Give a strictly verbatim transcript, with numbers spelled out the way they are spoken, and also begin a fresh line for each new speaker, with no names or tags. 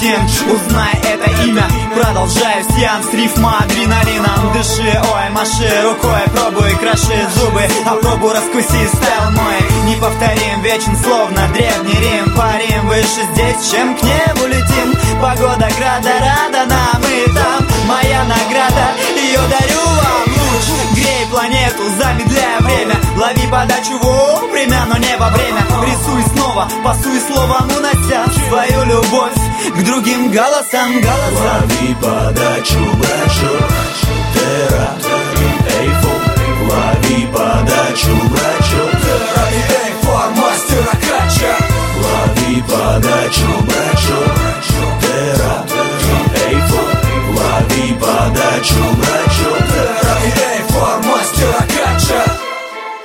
Валентин. Узнай это имя, продолжаю сеанс, рифма адреналином. Дыши, ой, маши рукой, пробуй, кроши зубы, а пробу раскуси, стайл мой неповторим, вечен, словно древний Рим. Парим выше здесь, чем к небу летим. Погода, града, рада нам и там. Моя награда, ее дарю вам. Луч, грей планету, замедляя время. Лови подачу вовремя, но не во время. Рисуй снова, пасуй словом, унося свою любовь к другим голосам, голосам.
Лови подачу, брачу, Терра, Эйфел. Лови подачу, брачу.